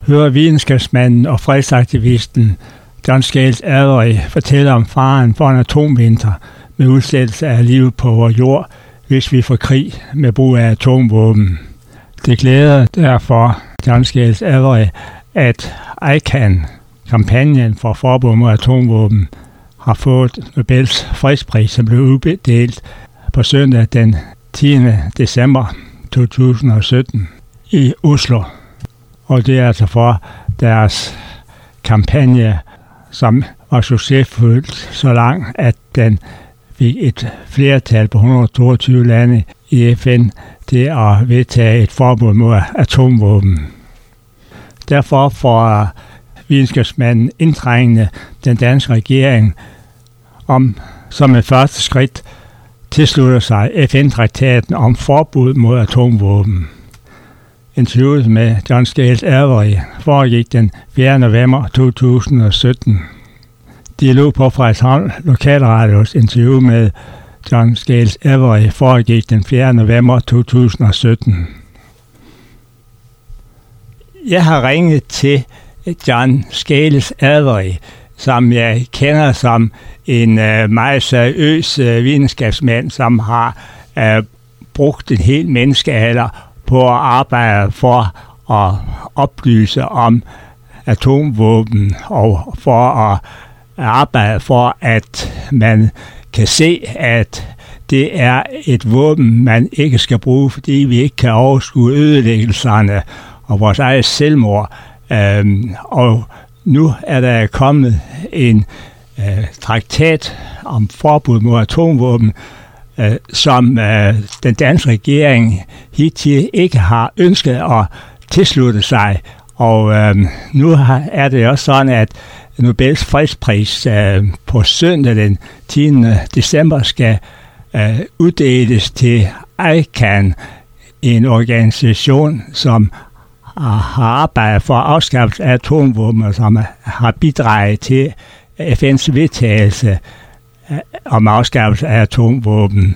hører videnskabsmanden og fredsaktivisten John Scales Avery fortælle om faren for en atomvinter med udslettelse af livet på vores jord, hvis vi får krig med brug af atomvåben. Det glæder derfor John Scales Avery, at ICAN, kampagnen for forbud mod atomvåben, har fået Nobels fredspris, som blev uddelt på søndag den 10. december 2017 i Oslo. Og det er altså for deres kampagne, som var succesfuldt så langt, at den fik et flertal på 122 lande i FN til at vedtage et forbud mod atomvåben. Derfor får videnskabsmanden indtrængende den danske regering om som et første skridt tilslutter sig FN-traktaten om forbud mod atomvåben. Interviewet med John Scales Avery foregik den 4. november 2017. Dialog på Frederikshavn Lokalradios interview med John Scales Avery foregik den 4. november 2017. Jeg har ringet til John Scales Avery, som jeg kender som en meget seriøs videnskabsmand, som har brugt en hel menneskealder på at arbejde for at oplyse om atomvåben og for at arbejde for, at man kan se, at det er et våben, man ikke skal bruge, fordi vi ikke kan overskue ødelæggelserne og vores eget selvmord. Og nu er der kommet en traktat om forbud mod atomvåben, som den danske regering hidtil ikke har ønsket at tilslutte sig. Og nu er det også sådan, at Nobels fredspris på søndag den 10. december skal uddeles til ICAN, en organisation, som har arbejdet for afskaffelse af atomvåben, og som har bidraget til FN's vedtagelse om afskaffelse af atomvåben.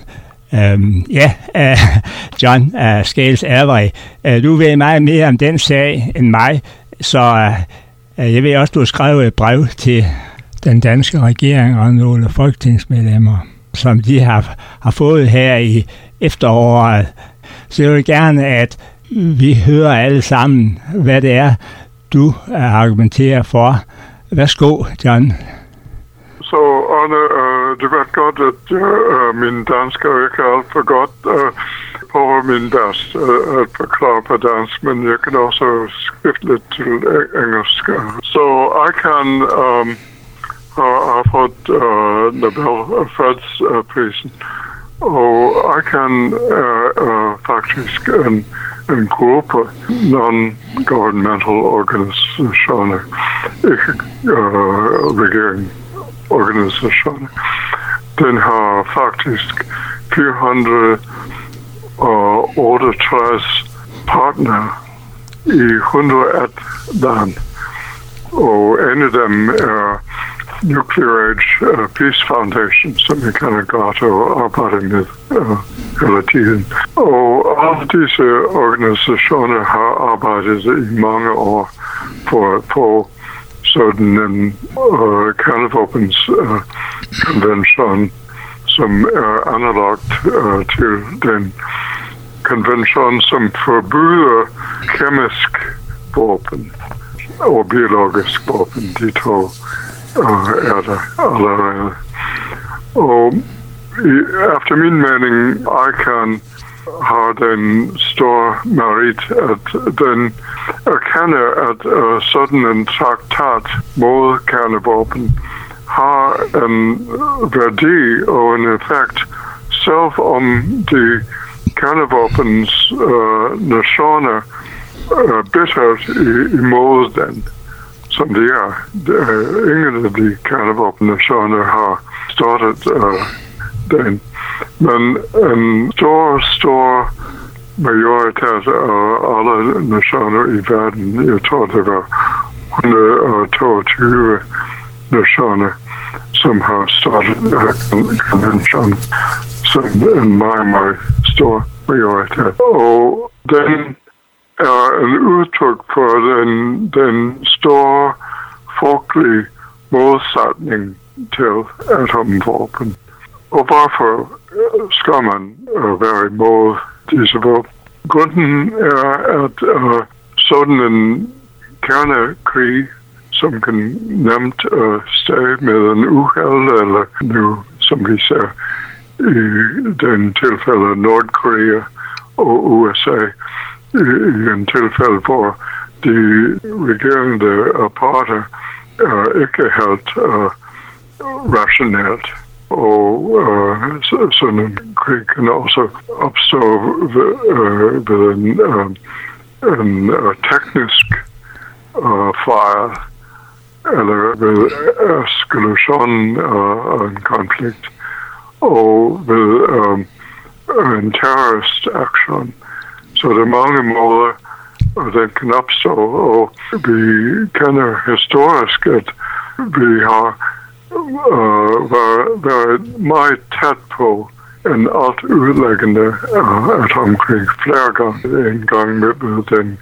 John Scales Avery, du ved meget mere om den sag end mig, så jeg ved også, du har skrevet et brev til den danske regering og nogle folketingsmedlemmer, som de har fået her i efteråret. Så jeg vil gerne, at vi hører alle sammen, hvad det er, du argumenterer for. Værsgo, John. Så Arne, det var godt, at min dansk er ikke alt for godt på min bedst at forklare på dansk, men jeg kan også skrive lidt til engelsk. Så jeg kan have fået Nobel fredsprisen, og jeg kan faktisk en gruppe non-governmental organisationer, ikke regeringsorganisationer. Den har faktisk 468 partnere i 101 lande, og en af dem er Nuclear Age Peace Foundation, som jeg kender godt og arbejder med hele tiden. Og alle disse organisationer har arbejdet i mange år for at få sådan en kernevåbenskonvention, som er analogt til den konvention, som forbyder kemisk våben og biologisk våben. De to er der allerede. Og efter min mening, ICAN har den store merit, at den erkender, at sådan en traktat mod kernevåben har en værdi og en effekt, selv om de kernevåbens nationer er bittert imod den, som de er. Ingen af de kernevåbennationer har startet den. Men en stor majoritet af alle nationer i verden, jeg tror det var 122 nationer, som har startet konventionen, som en meget, meget stor majoritet. Og den er en udtryk for den store folkelige modsætning til atomvåben. Og hvorfor skal man være imod disse våben? Grunden er, at sådan en kernekrig, som kan nemt stage med en uheld, eller nu, som vi ser i den tilfælde Nordkorea og USA, i en tilfælde, hvor de regerende parter ikke er helt rationelt. Og sådan en krig kan også opstå ved en teknisk fejl, eller ved eskalation af en konflikt, og ved en terroristaktion. Så der er mange måder, og den kan opstå, og vi kender historisk, at vi har været meget tæt på en alt udlæggende atomkrig flere gange. En gang med den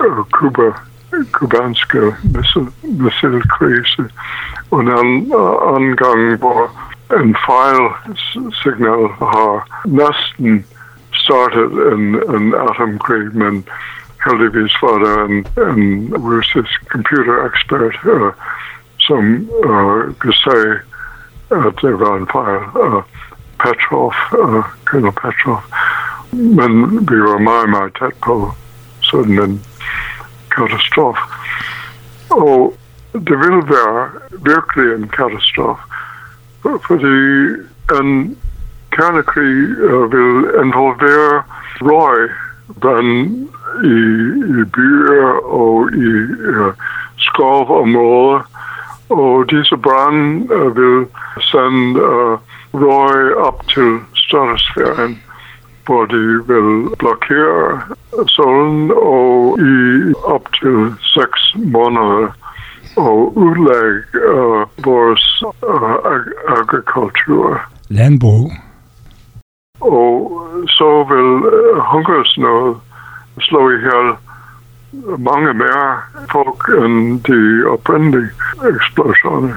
kubanske missilkrise, og en anden gang, hvor en fejlsignal har næsten startet en atomkrig, men heldigvis var der en russisk computerekspert, som kunne sige, at det var en fejl. Petrov, Colonel Petrov. Men vi var meget, meget tæt på sådan en katastrofe. Og det ville være virkelig en katastrofe, fordi en kernekrig vil involvere røg, vand i byer og i skovområder, og disse brand vil sende røg op til stratosfæren, hvor de vil blokere solen og i op til 6 måneder og udlægge vores agrikultur. Landbrug. Og så vil hungersnød slå ihjel mange mere folk end de oprindelige eksplosioner.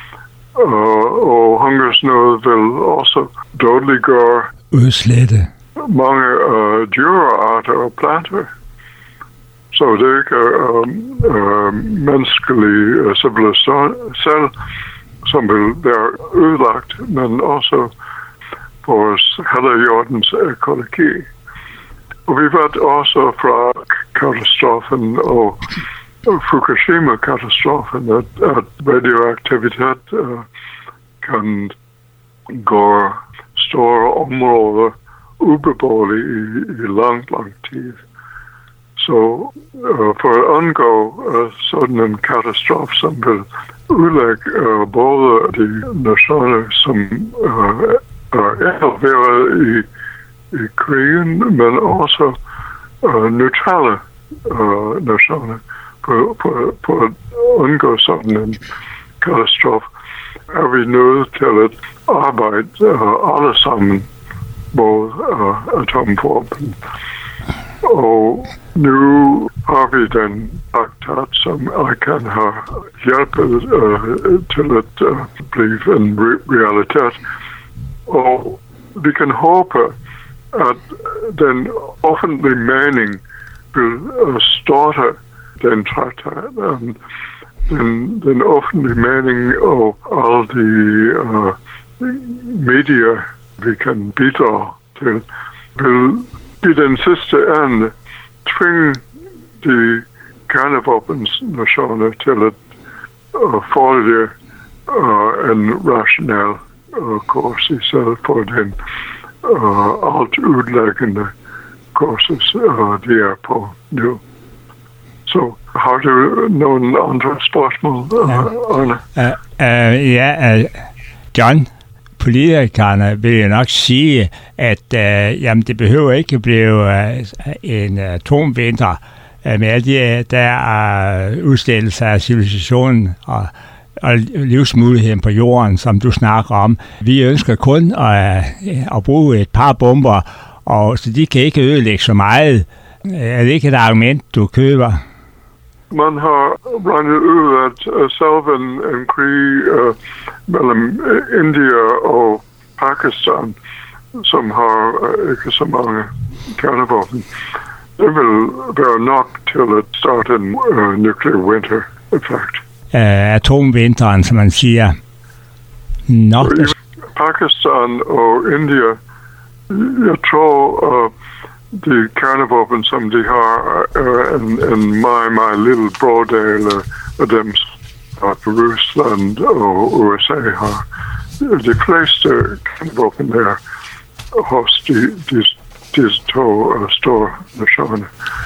Og hungersnød vil også dødeliggøre udslette mange dyrearter og planter. Så det er ikke menneskelig civilisation selv, som vil være ødelagt, men også vores hele jordens økologi. Og vi ved også fra katastrofen og Fukushima-katastrofen, at radioaktivitet kan gå store områder ubeboelige i lang tid. Så for at undgå sådan en katastrofe, som vil udlægge både de nationer, som er involveret i krigen, men også neutrale nationer, på at undgå sådan en katastrofe, er vi nødt til at arbejde alle sammen mod atomvåben. Og nu har vi den traktat, som kan have hjælpet til at blive en realitet. Og vi kan håbe, at den offentlige mening vil starte den traktat. Den offentlige mening og alle de medier, vi kan bidrage til, vil i den sidste ende tvinge de kernevåbensnationer til at følge en rationel kurs i stedet for den alt udlæggende kursus, de er på nu. Så har du nogle andre spørgsmål, Arne? John, politikerne vil jo nok sige, at jamen, det behøver ikke blive en atomvinter med alle de der udstiltelser af civilisationen og livsmuligheden på jorden, som du snakker om. Vi ønsker kun at bruge et par bomber, og så de kan ikke ødelægge så meget. Er det ikke et argument, du køber? Man har regnet ud, at selv en krig mellem India og Pakistan, som har ikke så mange kernevåben, det vil være nok til at starte en nuclear winter effect. Atomvinteren, som man siger. Pakistan og India, jeg tror, de kernevåben, som de har, en meget lille brodel af dem, som Rusland og USA har. De fleste kernevåben er hos disse to store nationer.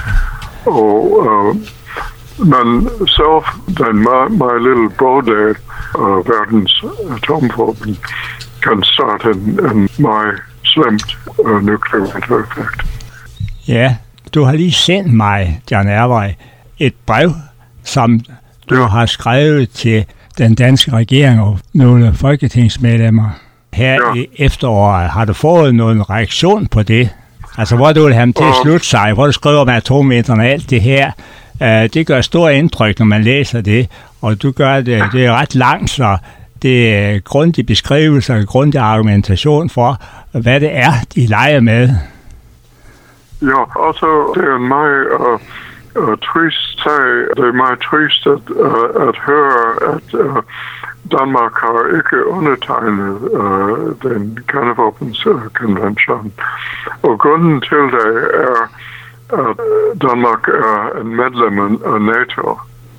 Og men selv den meget lille brodel af verdens atomvåben kan starte en meget slemt nuclear winter effect. Ja, du har lige sendt mig, John Ervej, et brev, som du har skrevet til den danske regering og nogle folketingsmedlemmer. Her i efteråret, har du fået nogen reaktion på det? Altså, hvor du vil have dem til at slutte sig, hvor du skriver om atomvinteren og alt det her. Det gør stor indtryk, når man læser det, og du gør det er ret langt, så det er grundig beskrivelse og grundig argumentation for, hvad det er, de leger med. Ja, altså, det er en meget trist sag. Det er meget trist at høre, at Danmark har ikke undertegnet den kernevåbenskonvention. Og grunden til det er, at Danmark er en medlem af NATO.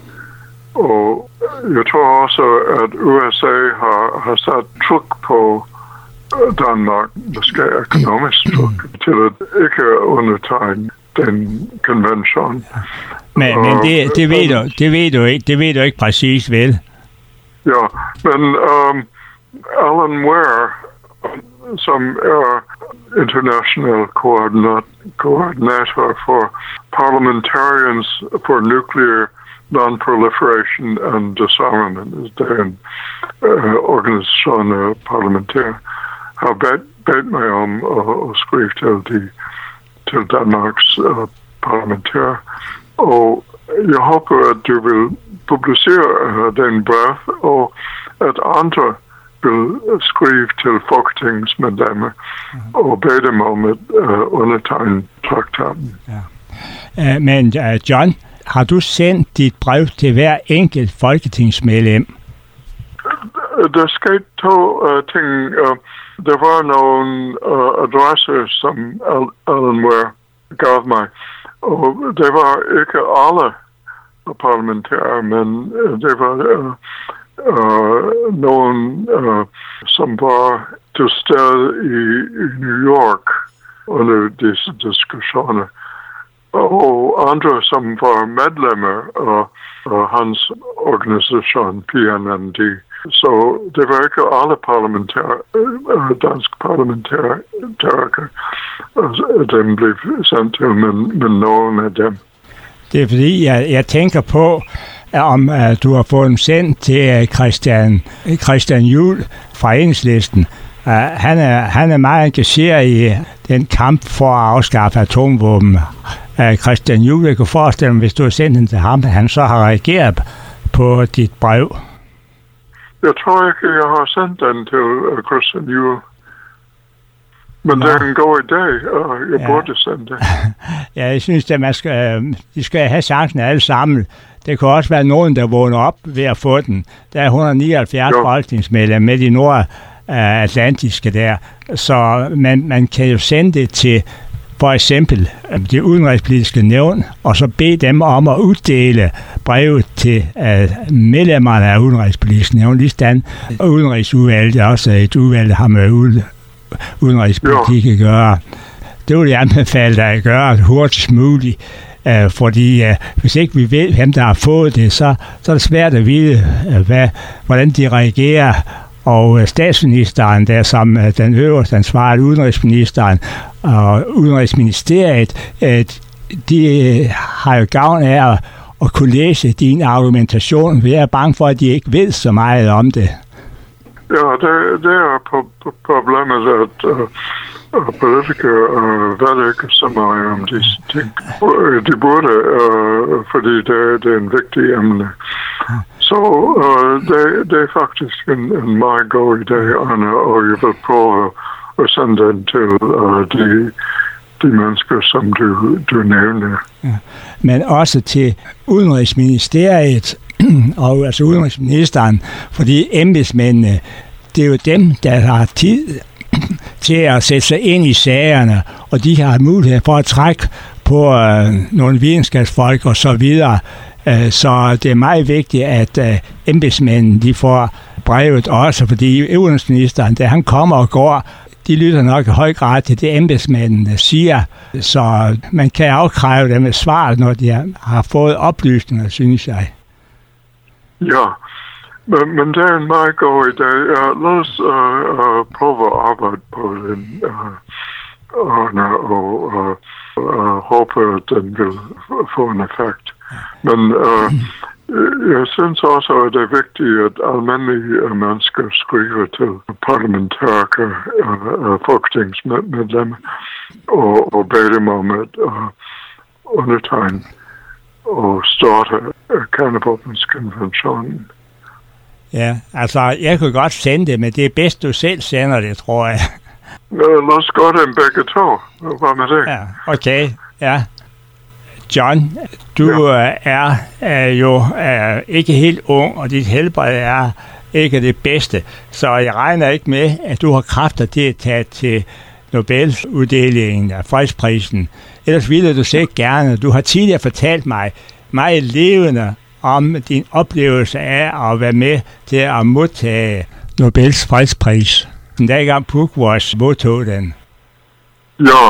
Og jeg tror også, at USA har sat tryk på Danmark, måske økonomisk tryk, til at ikke undertegne den konvention. Men det ved du ikke præcis, vel? Ja, men Alan Ware, som er international coordinator for Parliamentarians for Nuclear Non-Proliferation and Disarmament, det er en organisation af parlamentære, har bedt mig om at skrive til Danmarks parlamentære. Og jeg håber, at du vil publicere den brev, og at andre vil skrive til folketingsmedlemmer og bede dem om at undertegne traktaten. Ja. Men John, har du sendt dit brev til hver enkelt folketingsmedlem? Der skete to ting. Der var nogle adresser, som Alan Ware gav mig, og det var ikke alle parlamentære, men det var nogen, som var til stede i New York under disse diskussioner, og andre, som var medlemmer af hans organisation, PNND. Så det var ikke alle danske parlamentære, dem blev sendt til, men nogen af dem. Det er fordi, jeg tænker på, om du har fået dem sendt til Christian Juhl fra Enhedslisten. Han er meget engageret i den kamp for at afskaffe atomvåben. Christian Juhl, jeg kunne forestille mig, hvis du har sendt den til ham, han så har reageret på dit brev. Jeg tror ikke, jeg har sendt den til Christian Juhl. Men det er en god idé, og jeg burde sende det. Ja, jeg synes, at de skal have chancen alle sammen. Det kan også være nogen, der vågner op ved at få den. Der er 179 folketingsmedlemmer med de nordatlantiske der. Så man kan jo sende det til for eksempel det udenrigspolitiske nævn, og så bede dem om at uddele brevet til medlemmerne af udenrigspolitiske nævn. Ligesådan udenrigsudvalget er også et udvalg, der har med udenrigspolitik at gøre. Det vil jeg anbefale dig at gøre hurtigst muligt, fordi hvis ikke vi ved, hvem der har fået det, så er det svært at vide, hvordan de reagerer. Og statsministeren, der som den øverste ansvarlige udenrigsministeren og udenrigsministeriet, de har jo gavn af at kunne læse din argumentation. Vi er bange for, at de ikke ved så meget om det. Ja, det er problemet, politikere ved ikke så meget om disse ting. De burde, fordi det er en vigtig emne. Så det er faktisk en meget god idé, Anna, og jeg vil prøve at sende den til de mennesker, som du nævner. Ja. Men også til Udenrigsministeriet og altså udenrigsministeren, fordi embedsmændene, det er jo dem, der har tid til at sætte sig ind i sagerne, og de har mulighed for at trække på nogle videnskabsfolk og så videre. Så det er meget vigtigt, at embedsmændene de får brevet også, fordi udenrigsministeren, da han kommer og går, de lytter nok i høj grad til det embedsmændene siger, så man kan afkræve dem et svar, når de har fået oplysninger, synes jeg. Ja, men det er en meget god idé. Lad os prøve at arbejde på den, og håbe, at den vil få en effekt. Men jeg synes også, at det er vigtigt, at almindelige mennesker skriver til parlamentarikere og folketingsmedlemmer og beder dem om at undertegne og starte kernevåbenskonventionen. Ja, altså jeg kunne godt sende det, men det er bedst, du selv sender det, tror jeg. Lad os gøre dem begge to. Hvad med det? Ja, okay, ja. John, du er jo ikke helt ung, og dit helbred er ikke det bedste. Så jeg regner ikke med, at du har kræfter til at tage til Nobeluddelingen af fredsprisen. Ellers ville du sikkert gerne. Du har tidligere fortalt mig meget levende om din oplevelse af at være med til at modtage Nobels fredspris. Den dag gang Pugwash modtog den. Ja.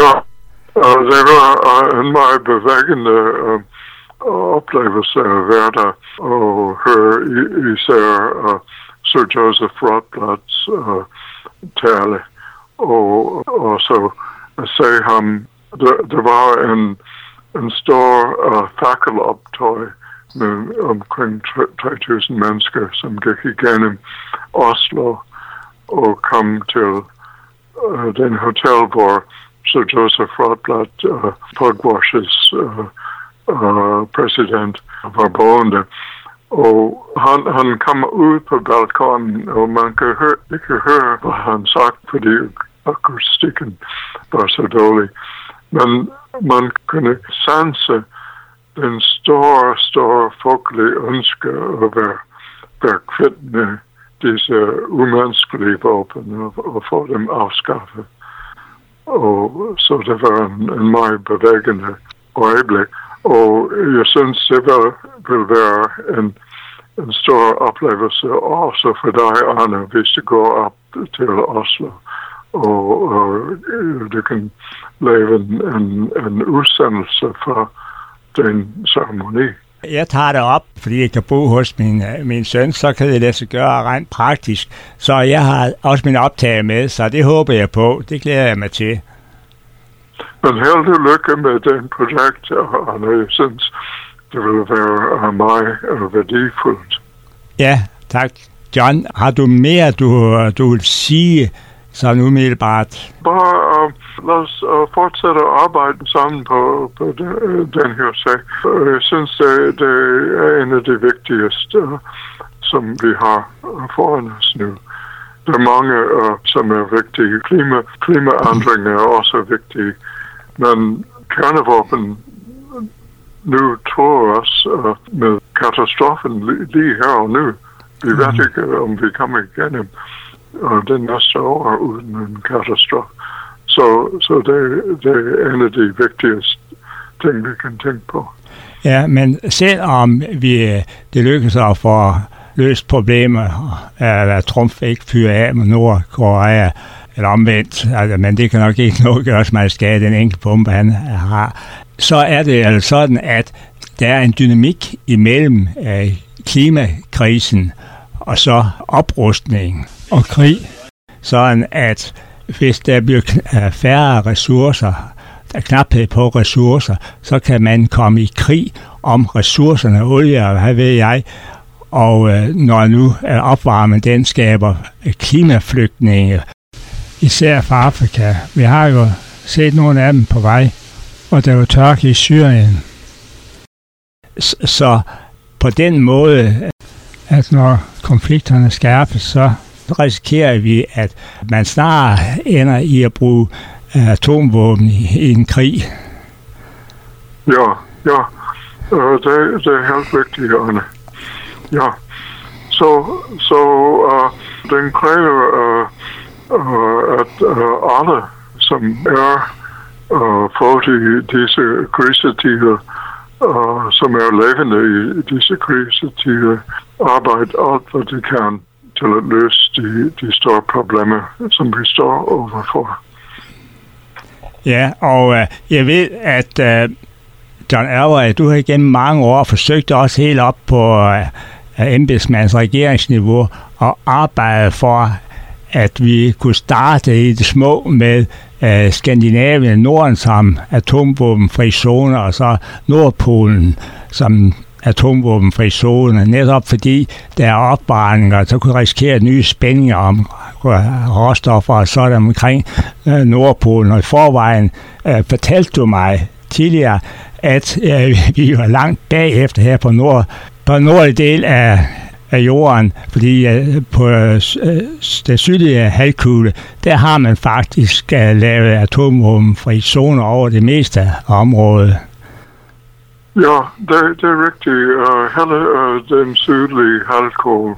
Det var en meget bevægende oplevelse at være der og høre især Sir Joseph Rotblads tale. Og så at se ham, der var en stor fakkeloptøj med omkring 3.000 mennesker, som gik igennem Oslo og kom til den hotel, hvor Sir Joseph Rotblad, Pugwash's præsident, var boende. Og han kom ud på balkonen, og man kan ikke høre, hvad han sagde, fordi akustikken var så dårlig. Men man kunne sanse den store folkelige ønske at være kvitt med disse umenneskelige våben og få dem afskaffet. Og så det var en meget bevægende øjeblik. Og jeg synes, det vil være en stor oplevelse også for dig, Anna, hvis du går op til Oslo. Og du kan lave en udsendelse for den ceremoni. Jeg tager det op, fordi jeg kan bo hos min søn, så kan det lade sig gøre rent praktisk. Så jeg har også min optag med, så det håber jeg på. Det glæder jeg mig til. Men held og lykke med den projekt, og jeg synes, det vil være meget værdifuldt. Ja, tak. John, har du mere, du vil sige sådan umiddelbart? Bare lad os fortsætte at arbejde sammen på den her sag. Jeg synes, det er en af de vigtigste, som vi har foran os nu. Der er mange, som er vigtige. Klimaændringer er også vigtige. Men kernevåben nu tror os med katastrofen lige her og nu. Vi ved ikke, om vi kommer igennem den næste år uden en katastrofe. Så det er en af de vigtigste ting, vi kan tænke på. Ja, men selvom det lykkes at få løst problemer, at Trump ikke fyrer af med Nordkorea, eller omvendt, altså, men det kan nok ikke noget gøres med at skade den enkelte bombe, han har, så er det altså sådan, at der er en dynamik imellem klimakrisen og så oprustning og krig, sådan at hvis der bliver færre ressourcer, der er knaphed på ressourcer, så kan man komme i krig om ressourcerne, olie og hvad ved jeg, og når nu opvarmen den skaber klimaflygtninge, især fra Afrika. Vi har jo set nogle af dem på vej, og der var tørke i Syrien. Så på den måde, at når konflikterne skærpes, så risikerer vi, at man snart ender i at bruge atomvåben i en krig. Ja, det er helt vigtigt, Arne. Ja, så den kræver, at alle, som er fået i disse krisetider, som er levende i disse krisetider, arbejde alt, hvad de kan til at løse de store problemer, som vi står overfor. Ja, og jeg ved, at John Alvarez, du har igennem mange år forsøgt også helt op på embedsmands regeringsniveau og arbejde for, at vi kunne starte i det små med Skandinavien, Norden som atomvåbenfri zone, og så Nordpolen som atomvåbenfri zone, netop fordi der er opbrændinger, så kunne risikere nye spændinger om råstoffer og sådan omkring Nordpolen. Og i forvejen fortalte du mig tidligere, at vi var langt bagefter her på nordlige del af jorden, fordi på den sydlige halvkugle, der har man faktisk lavet atomvåbenfri zoner over det meste af området. Ja, det er rigtigt. Hele den sydlige halvkugle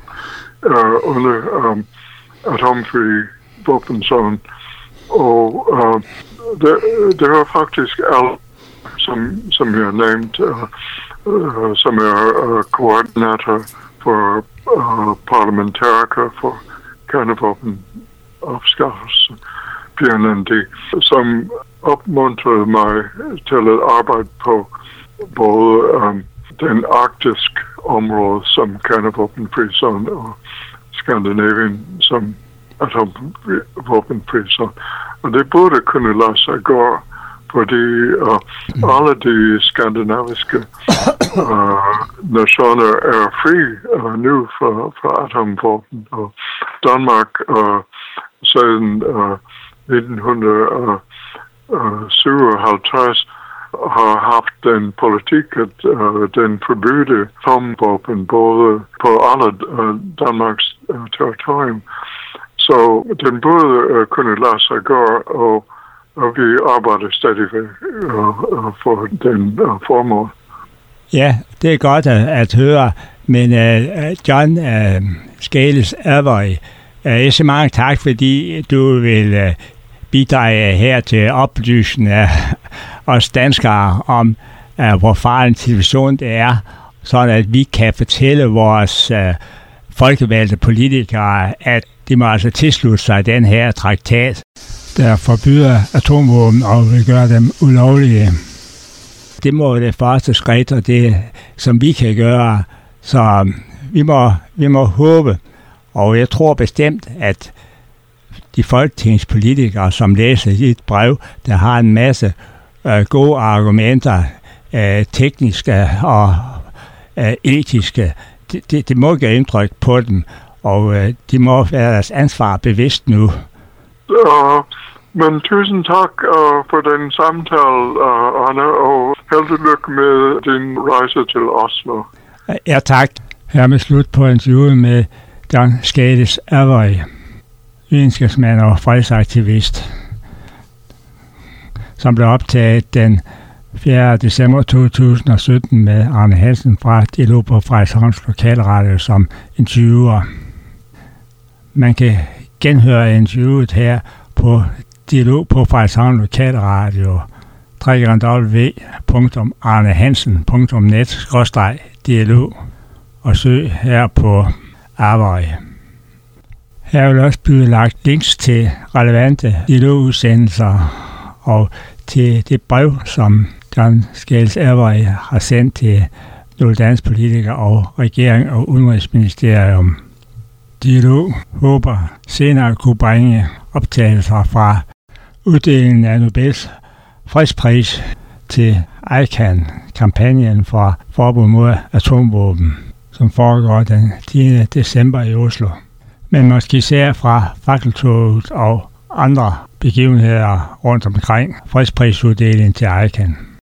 under atomfri våbenzone. Og det var faktisk alt, som jeg nævnt, som er koordinator for parlamentarikere for kernevåbenafskaffelse, PNND, som opmuntrede mig til at arbejde på både den arktiske område som kernevåbenfri zone og Skandinavien som atomvåbenfri zone. Og det burde kunne lade sig gøre, fordi alle de skandinaviske nationer er fri nu fra atomvåben. Og Danmark siden 1957 har haft den politik, at den forbyder atomvåben både på alle Danmarks territorium. Så den burde kunne lade sig gøre, og vi arbejder stadigvæk for den formål. Ja, det er godt at høre, men John Scales Alvarez, jeg siger mange tak, fordi du vil bidrage her til oplysning af os danskere om, hvor farlig situation det er, sådan at vi kan fortælle vores folkevalgte politikere, at de må altså tilslutte sig den her traktat, der forbyder atomvåben og vil gøre dem ulovlige. Det må det første skridt, og det, som vi kan gøre. Så vi må håbe, og jeg tror bestemt, at de folketingspolitikere, som læser dit brev, der har en masse gode argumenter, tekniske og etiske, det må gøre indtryk på dem, og de må være deres ansvar bevidst nu. Men tusind tak for den samtale, Anna, og held og lykke med din rejse til Oslo. Ja, tak. Her med slut på interviewet med John Scales Alvarez, videnskabsmand og fredsaktivist, som blev optaget den 4. december 2017 med Arne Hansen fra Dialog på Frederikshavns Lokalradio som interviewer. Man kan genhøre interviewet her på Dialog på Frederikshavns Lokalradio www.arnehansen.net/dialog og søg her på Alvarez. Her vil også blive lagt links til relevante dialogudsendelser og til det brev, som John Scales Alvarez har sendt til nogle danske politikere og regering og udenrigsministerium. Dialog håber senere kunne bringe optagelser fra uddelingen af Nobels fredspris til ICAN, kampagnen for forbud mod atomvåben, som foregår den 10. december i Oslo. Men måske især fra fakkeltoget og andre begivenheder rundt omkring. Fredsprisuddeling til ICAN.